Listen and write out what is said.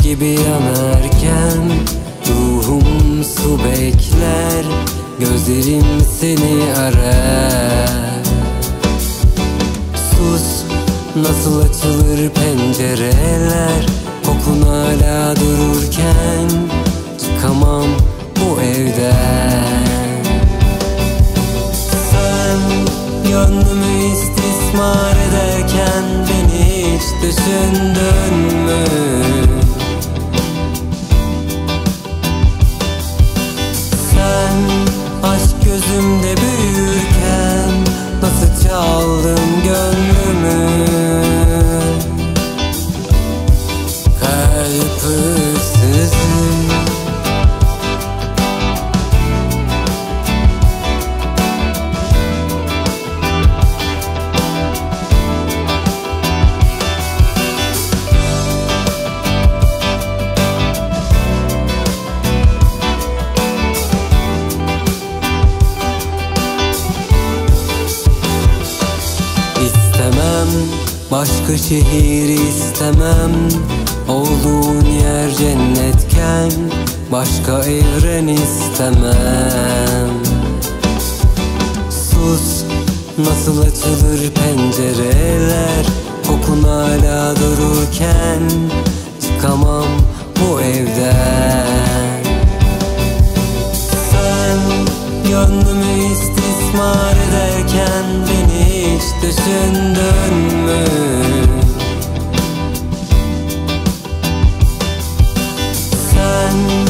gibi yanarken ruhum su bekler, gözlerim seni arar. Sus, nasıl açılır pencereler, kokun hala dururken çıkamam bu evden. Sen gönlümü istismar ederken beni hiç düşündün mü? Sen aşk gözümde büyürken nasıl çaldın gönlümü? Kalp hırsızı. İstemem başka şehir, istemem olduğun yer cennetken başka evren istemem. Sus, nasıl açılır pencereler, kokun hala dururken çıkamam bu evden. Sen gönlümü istismar ederken beni hiç düşündün mü? Sen